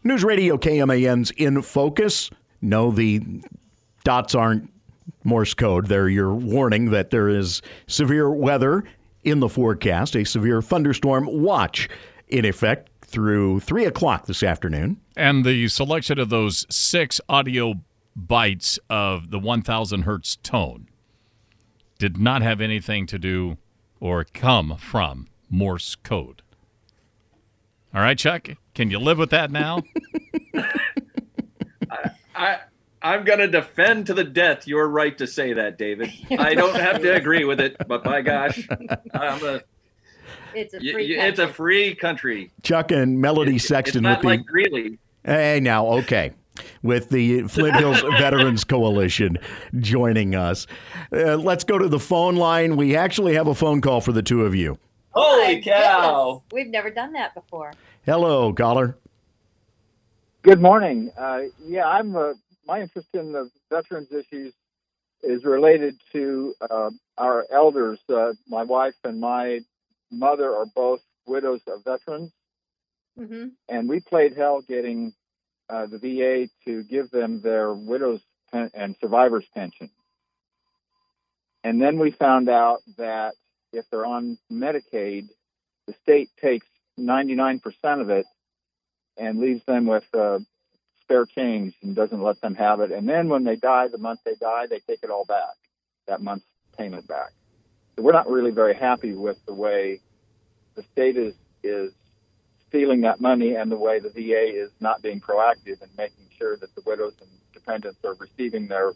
News Radio KMAN's In Focus. No, the dots aren't Morse code. They're your warning that there is severe weather in the forecast, a severe thunderstorm watch in effect through 3 o'clock this afternoon. And the selection of those 6 audio bites of the 1,000 hertz tone did not have anything to do or come from Morse code. All right, Chuck, can you live with that now? I'm going to defend to the death your right to say that, David. I don't have to agree with it, but by gosh, it's a free country. Chuck and Melody Sexton it's not with like Greeley. Hey, now, okay. With the Flint Hills Veterans Coalition joining us. Let's go to the phone line. We actually have a phone call for the two of you. Holy cow. Goodness. We've never done that before. Hello, caller. Good morning. My interest in the veterans issues is related to our elders. My wife and my mother are both widows of veterans, and we played hell getting the VA to give them their widows and survivors pension. And then we found out that if they're on Medicaid, the state takes 99% of it and leaves them with spare change and doesn't let them have it. And then when they die, the month they die, they take it all back, that month's payment back. So we're not really very happy with the way the state is stealing that money and the way the VA is not being proactive in making sure that the widows and dependents are receiving their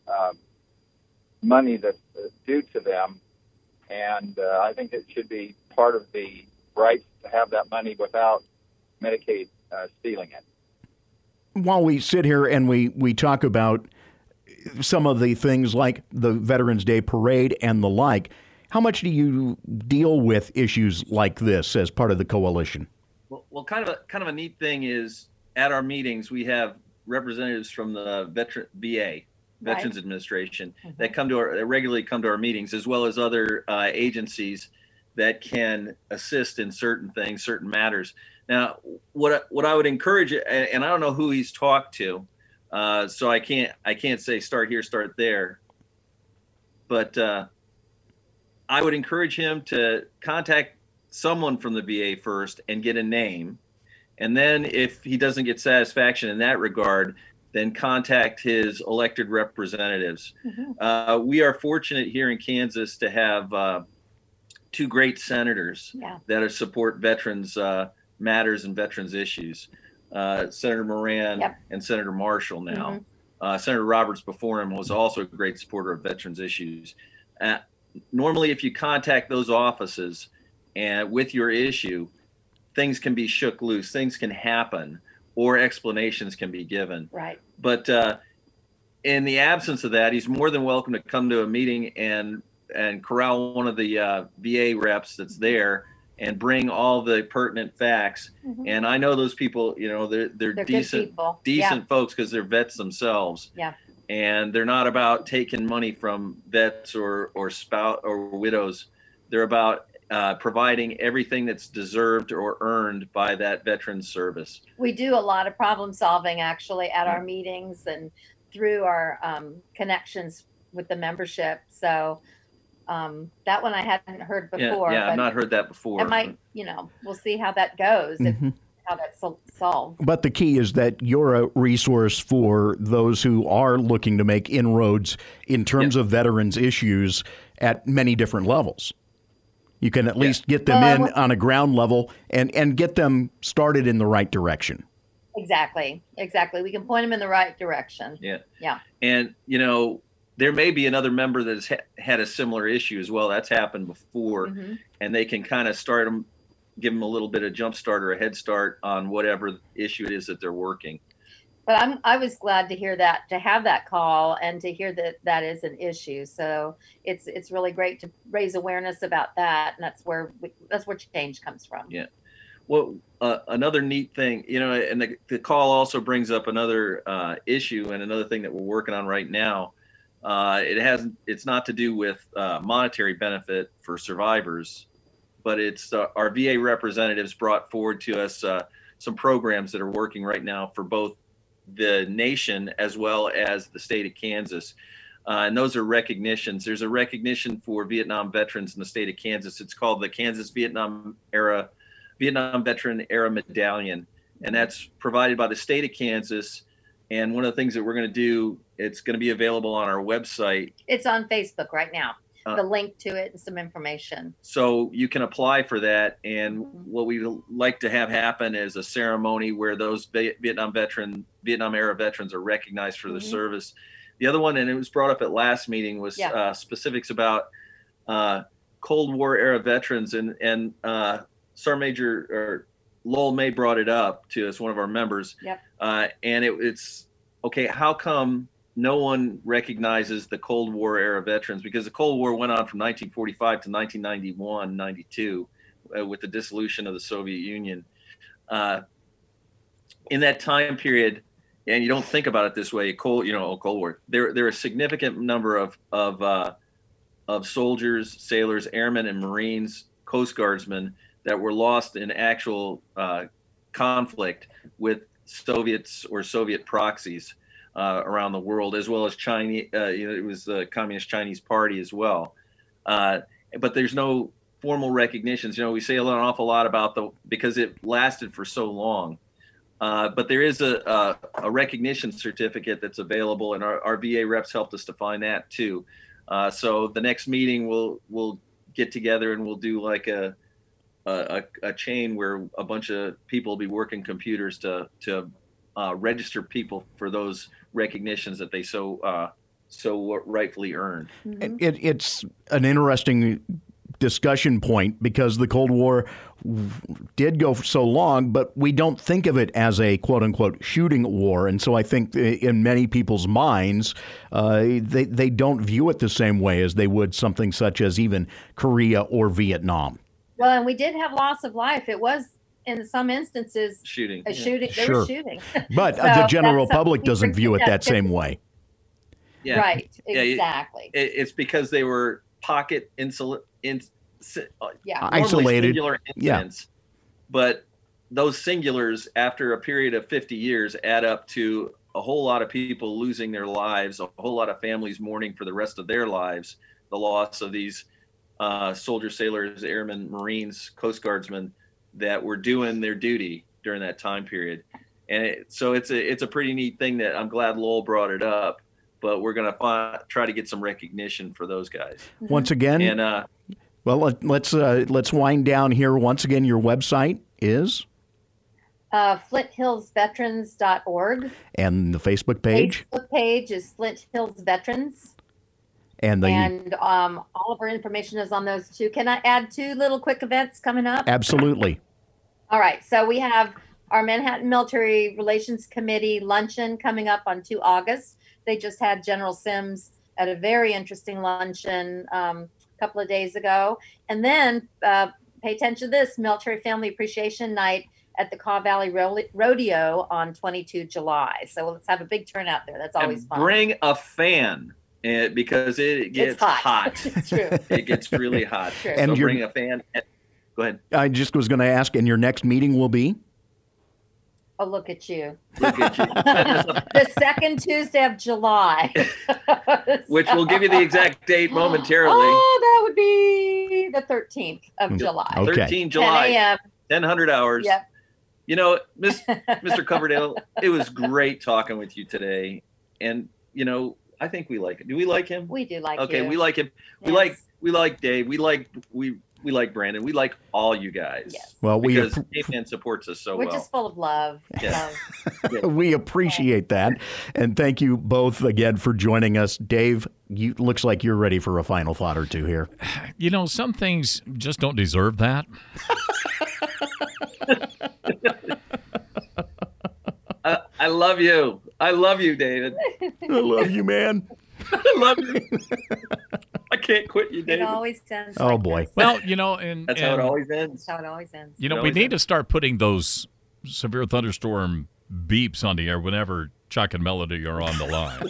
money that's due to them. And I think it should be part of the rights to have that money without Medicaid stealing it. While we sit here and we talk about some of the things like the Veterans Day Parade and the like, how much do you deal with issues like this as part of the coalition? Well, kind of a neat thing is at our meetings we have representatives from the VA, Veterans Administration, that regularly come to our meetings, as well as other agencies that can assist in certain things, certain matters. Now, what I would encourage, and I don't know who he's talked to, so I can't say start here, start there, but I would encourage him to contact someone from the VA first and get a name, and then if he doesn't get satisfaction in that regard, then contact his elected representatives. We are fortunate here in Kansas to have 2 great senators that support veterans matters and veterans issues. Senator Moran and Senator Marshall now. Senator Roberts before him was also a great supporter of veterans issues. Normally, if you contact those offices and with your issue, things can be shook loose, things can happen, or explanations can be given. Right. But in the absence of that, he's more than welcome to come to a meeting and corral one of the VA reps that's there and bring all the pertinent facts. And I know those people, they're decent folks because they're vets themselves. Yeah. And they're not about taking money from vets or spouse or widows. They're about providing everything that's deserved or earned by that veteran service. We do a lot of problem solving actually at our meetings and through our connections with the membership. So that one I hadn't heard before. Yeah, I've not heard that before. I might, we'll see how that goes, how that's solved. But the key is that you're a resource for those who are looking to make inroads in terms of veterans issues at many different levels. You can at least get them on a ground level and get them started in the right direction. Exactly. We can point them in the right direction. Yeah. And, there may be another member that's had a similar issue as well. That's happened before. And they can kind of start them, give them a little bit of jump start or a head start on whatever issue it is that they're working. But I was glad to hear that, to have that call and to hear that that is an issue. So it's really great to raise awareness about that. And that's where change comes from. Yeah. Well, another neat thing, and the call also brings up another issue and another thing that we're working on right now. It's not to do with monetary benefit for survivors, but it's our VA representatives brought forward to us some programs that are working right now for both the nation as well as the state of Kansas. And those are recognitions. There's a recognition for Vietnam veterans in the state of Kansas. It's called the Kansas Vietnam Veteran Era Medallion. And that's provided by the state of Kansas. And one of the things that we're going to do, it's going to be available on our website. It's on Facebook right now. The link to it and some information. So you can apply for that. And what we like to have happen is a ceremony where those Vietnam era veterans are recognized for their service. The other one, and it was brought up at last meeting, was specifics about Cold War era veterans. And Sergeant Major Lowell May brought it up to us, one of our members. Yep. And it's, okay, how come no one recognizes the Cold War era veterans? Because the Cold War went on from 1945 to 1991, 92, with the dissolution of the Soviet Union. In that time period, and you don't think about it this way, Cold War. There are a significant number of soldiers, sailors, airmen, and Marines, Coast Guardsmen that were lost in actual conflict with Soviets or Soviet proxies around the world, as well as Chinese. It was the Communist Chinese Party as well. But there's no formal recognitions. We say an awful lot about because it lasted for so long. But there is a recognition certificate that's available, and our VA reps helped us to find that too. So the next meeting we'll get together and we'll do like a chain where a bunch of people will be working computers to register people for those recognitions that they so rightfully earned. It's an interesting discussion point because the Cold War did go for so long, but we don't think of it as a quote-unquote shooting war. And so I think in many people's minds, they don't view it the same way as they would something such as even Korea or Vietnam. Well, and we did have loss of life. It was, in some instances, shooting. They Sure. were shooting. But So the general that's public something doesn't view it that same way. Yeah. Right, Yeah, exactly. It's because they were pocket Isolated. singular incidents. But those singulars, after a period of 50 years, add up to a whole lot of people losing their lives, a whole lot of families mourning for the rest of their lives, the loss of these soldiers, sailors, airmen, Marines, Coast Guardsmen that were doing their duty during that time period. And so it's a pretty neat thing that I'm glad Lowell brought it up, but we're going to try to get some recognition for those guys. Once again, And well, let's wind down here. Once again, your website is? FlintHillsVeterans.org. And the Facebook page? Facebook page is Flint Hills Veterans. And all of our information is on those two. Can I add two little quick events coming up? Absolutely. All right. So we have our Manhattan Military Relations Committee luncheon coming up on 2 August. They just had General Sims at a very interesting luncheon a couple of days ago. And then pay attention to this, Military Family Appreciation Night at the Kaw Valley Rodeo on 22 July. So let's have a big turnout there. That's always fun. Bring a fan. Because it gets hot. It's true. It gets really hot. True. And so bring a fan. Go ahead. I just was going to ask, and your next meeting will be? Oh, look at you. Look at you. The second Tuesday of July. Which we'll give you the exact date momentarily. Oh, that would be the 13th of July. Okay. 13 July. 10 a.m. 100 hours. Yep. Mr. Coverdale, it was great talking with you today. And, I think we like it. Do we like him? We do like Okay, you. we like him. Yes. We like Dave. We like Brandon. We like all you guys. Yes. Well, because Caveman supports us so We're well. just full of love. Yeah. we appreciate that. And thank you both again for joining us. Dave, looks like you're ready for a final thought or two here. Some things just don't deserve that. I love you. I love you, David. I love you, man. I love you. I can't quit you, It David. always ends. Oh, like boy. this. Well, and That's how it always ends. That's how it always ends. we need to start putting those severe thunderstorm beeps on the air whenever Chuck and Melody are on the line.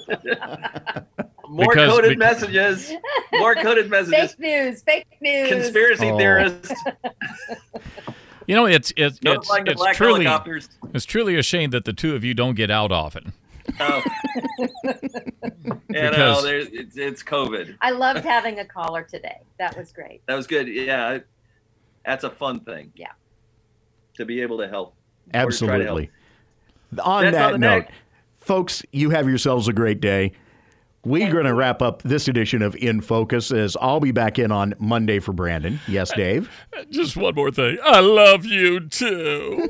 More coded messages. More coded messages. Fake news. Conspiracy theorists. You know, it's Notifying the black truly helicopters. it's truly a shame that the two of you don't get out often. Oh. Because- It's COVID. I loved having a caller today. That was great. That was good. Yeah, that's a fun thing. Yeah. To be able to help. Or to try to help. Absolutely. On That's that on the note, deck. folks, you have yourselves a great day. We're going to wrap up this edition of In Focus as I'll be back in on Monday for Brandon. Yes, Dave? Just one more thing. I love you too.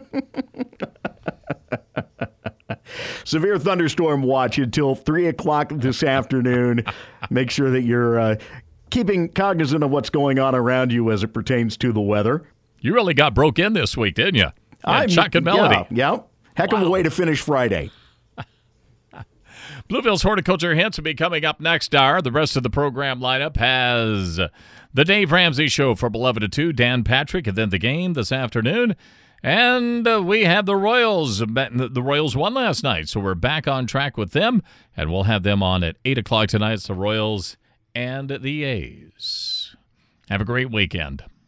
Severe thunderstorm watch until 3 o'clock this afternoon. Make sure that you're keeping cognizant of what's going on around you as it pertains to the weather. You really got broke in this week, didn't you? Shotgun Melody. Yeah. Heck of a way to finish Friday. Blueville's Horticulture Hints will be coming up next hour. The rest of the program lineup has the Dave Ramsey Show from 11 to 2, Dan Patrick, and then the game this afternoon. And we have the Royals. The Royals won last night, so we're back on track with them, and we'll have them on at 8 o'clock tonight. It's the Royals and the A's. Have a great weekend.